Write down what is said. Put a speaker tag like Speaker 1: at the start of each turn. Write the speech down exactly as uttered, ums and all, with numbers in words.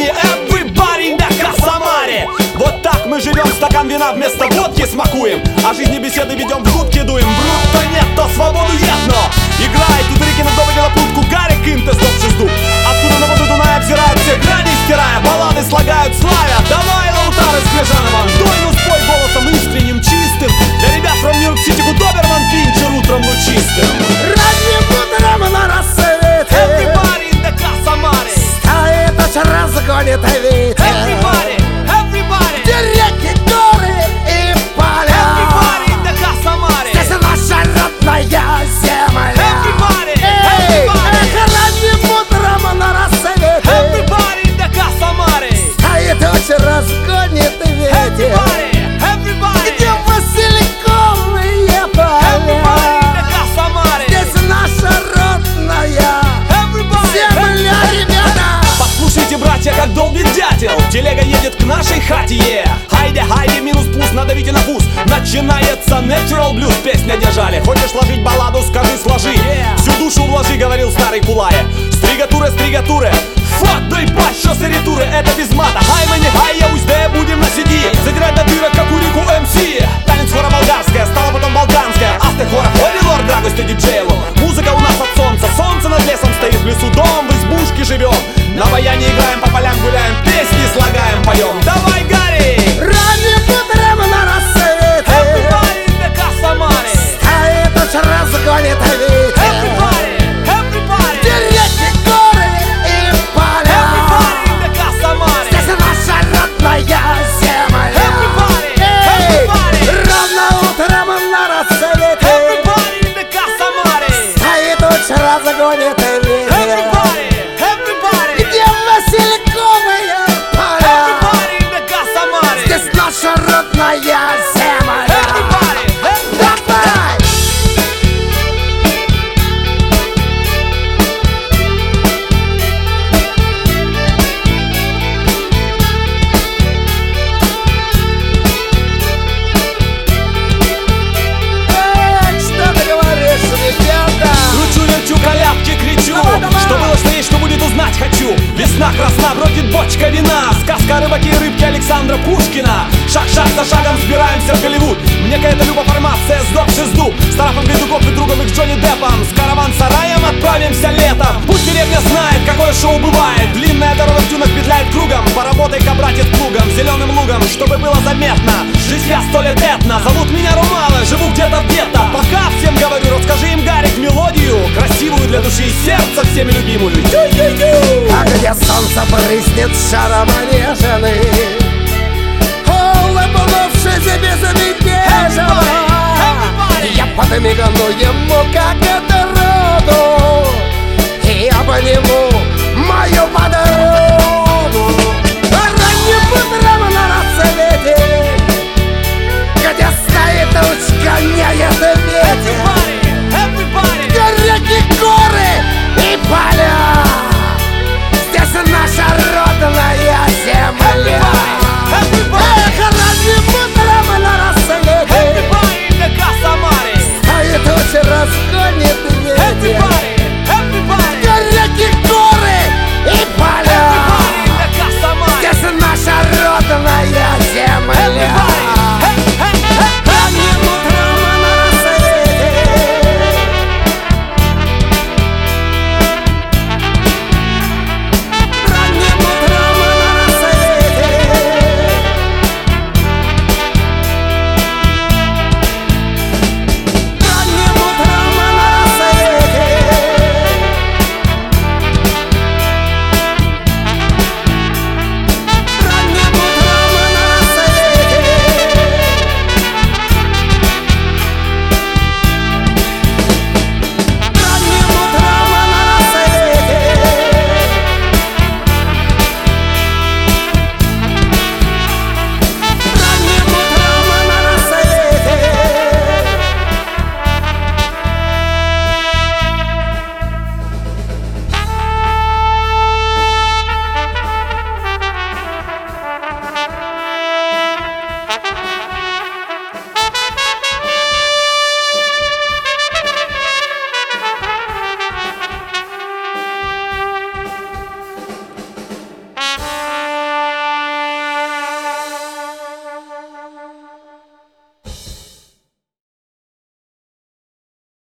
Speaker 1: песни Everybody на Косомаре. Вот так мы живем, стакан вина вместо водки смакуем, а жизни беседы ведем, в гудки дуем. Брут-то нет, то свободу нет, но играет тут реки на вдовы велопутку Гарик Интес топ шесть. Откуда на воду Дуная обзирает все грани, стирая баллады, слагают славя. Давай, Лаутары с Крижановым, дуй, ну спой голосом искренним, чистым. Для ребят from Нью-Йорк Сити, Доберман Пинчер утром лучистым.
Speaker 2: Ранним утром на рассвете
Speaker 1: Everybody in the Косомаре.
Speaker 2: стоит очень разгонит ветер.
Speaker 1: Everybody, everybody,
Speaker 2: Где реки, горы и поля.
Speaker 1: everybody in the Косомаре.
Speaker 2: Здесь наша родная земля.
Speaker 1: Everybody,
Speaker 2: Эй,
Speaker 1: everybody,
Speaker 2: эх, ранним утром на рассвете
Speaker 1: everybody in the Косомаре.
Speaker 2: стоит очень разгонит ветер.
Speaker 1: Everybody, everybody,
Speaker 2: Где васильковые поля.
Speaker 1: everybody in the Косомаре.
Speaker 2: Здесь наша родная
Speaker 1: Everybody,
Speaker 2: земля, ребята.
Speaker 1: послушайте, братья, как долбит дятел. Телега едет к нашей хате, е Хайде, хайде, минус плюс, надавите на вкус. Начинается Natural Blues, песня держали. Хочешь сложить балладу, скажи, сложи. Всю душу вложи, говорил старый Кулая. Стригатуре, стригатуре, фак, дай пасть, що серітури, это без мата. Хай мені, хай я усь, де будем на сиді. Задирать до дырок, как у Рику эм си. Танец хора болгарская, стала потом балканская. Асты хора, холи лорд, драгость и диджейлу. Музыка у нас от солнца, солнце над лесом стоит. В лесу дом, в избушке живем. На баяне играем, по полям гуляем, песни слагаем, поем. Давай, Гарри!
Speaker 2: Ранним утром на рассвете
Speaker 1: Everybody in the Косомаре.
Speaker 2: стоит очень разгонит ветер.
Speaker 1: Everybody, everybody,
Speaker 2: Где реки, горы и поля.
Speaker 1: everybody in the Косомаре.
Speaker 2: Здесь наша родная земля.
Speaker 1: Everybody,
Speaker 2: Эй,
Speaker 1: everybody,
Speaker 2: ровно утром на рассвете
Speaker 1: everybody in the Косомаре.
Speaker 2: стоит очень разгонит ветер.
Speaker 1: Everybody, everybody,
Speaker 2: Где васильковые поля.
Speaker 1: everybody in the Косомаре.
Speaker 2: Здесь наша родная земля.
Speaker 1: Everybody,
Speaker 2: Давай! Эй, что ты говоришь, ребята?
Speaker 1: кручу, верчу, колябки кричу.
Speaker 2: Давай, давай.
Speaker 1: Что было, что есть, что будет, узнать хочу. Весна красна, бродит бочка вина. Сказка рыбаки и рыбки Александра Пушкина. Шаг-шаг за шагом сбираемся в Голливуд. Мне какая-то любоформация с доп шесту. С Тарафом Гайдуков и другом их Джонни Деппом. С караван-сараем отправимся летом. Пусть деревня знает, какое шоу бывает. Длинная дорога в дюнах петляет кругом. Поработай-ка, братец, плугом, зеленым лугом, чтобы было заметно. Жизнь я сто лет этно. Зовут меня Румала, живу где-то в гетто. Пока всем говорю, расскажи им, Гарик, мелодию красивую для души и сердца, всеми любимую. Ю-ю-ю.
Speaker 2: А где солнце брызнет шаром нежный,